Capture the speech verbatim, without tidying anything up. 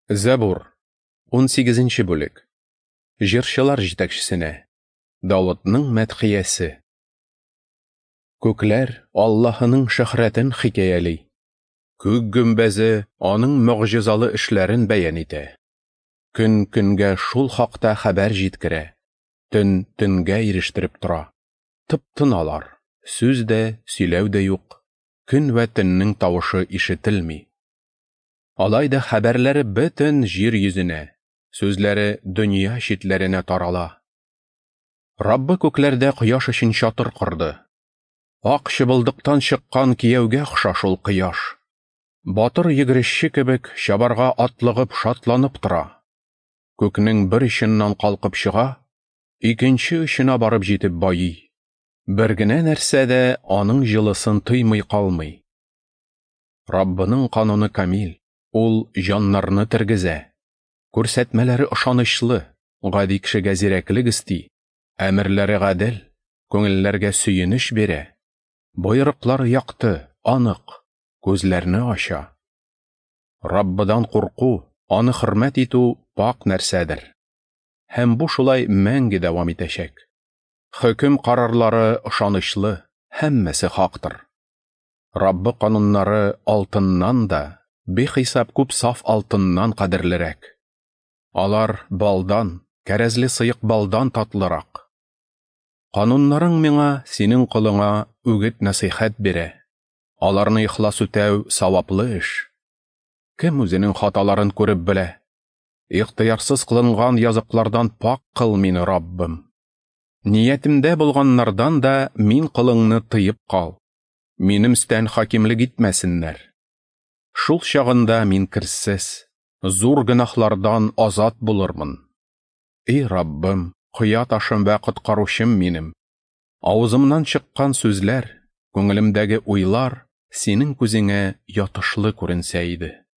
Зәбур, он сигезенче бүлек. Җырчылар җитәкчесенә. Давытның мәдхиясе. Күкләр Аллаһының шөһрәтен хикәяли. Күк гөмбәзе аның мөгъҗизалы эшләрен бәян итә. Көн көнгә шул хакта хәбәр җиткерә. Төн төнгә ирештереп тора. Тып-тыналар. Сүз дә, сөйләү дә юк. Көн вә төннең тавышы ишетелми. Алайда хәбәрләре бөтен җир йөзенә, сүзләре дөнья читләренә тарала. Раббы күкләрдә кояш өчен чатыр корды. Ак чыбылдыктан чыккан кияүгә охшаш шул кояш. Батыр йөгерешче кебек чабарга атлыгып шатланып тора. Күкнең бер очыннан калкып чыга, икенче очына барып җитеп байый. Бер генә нәрсә дә аның җылысын тоймый калмый. Раббының кануны камил. Ул җаннарны тергезә. Күрсәтмәләре ышанычлы, гади кешегә зирәклек исти. Әмерләре гадел, күңелләргә сөенеш бирә. Боерыклары якты, анык, күзләрне ача. Раббыдан курку, аны хөрмәт итү пак нәрсәдер. Һәм бу шулай мәңге дәвам итәчәк. Хөкем карарлары ышанычлы, һәммәсе хактыр. Раббы кануннары алтыннан да, бихисап күп саф алтыннан кадерлерәк. Алар балдан, кәрәзле сыек балдан татлырак. Кануннарың миңа, синең кулыңа үгет насихат бирә. Аларны ихлас үтәү саваплы эш. Кем үзенең хаталарын күреп белә? Ихтыярсыз кылынган языклардан пак кыл мине, Раббым. Ниятемдә булганнардан да мин кылыңны тыеп кал. Минем өстән хакимлек итмәсеннәр. Шул чагында мин керсез, зур гынахлардан азат булырмын. И Раббым, кыя ташым вә коткаручым минем. Авызымнан чыккан сүзләр, күңелемдәге уйлар синең күзеңә ятышлы күренсә иде.